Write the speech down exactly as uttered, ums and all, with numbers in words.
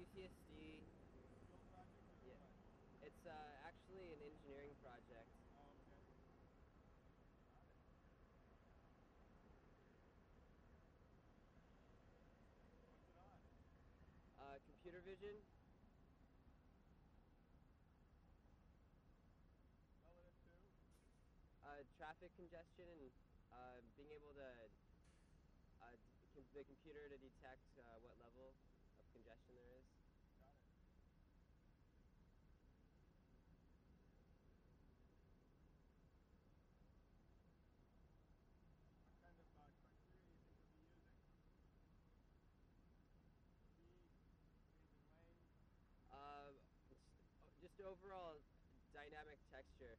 T S D. School project or Yeah, what? it's uh, actually an engineering project. Oh, okay. Got it. What's it on? Uh, computer vision, Relative to? uh, traffic congestion, and uh, being able to uh, d- com- the computer to detect uh, what level of congestion there is. Got it. What kind of uh, criteria you think you'll be using? Speed, change in lane? Uh, just, just overall dynamic texture.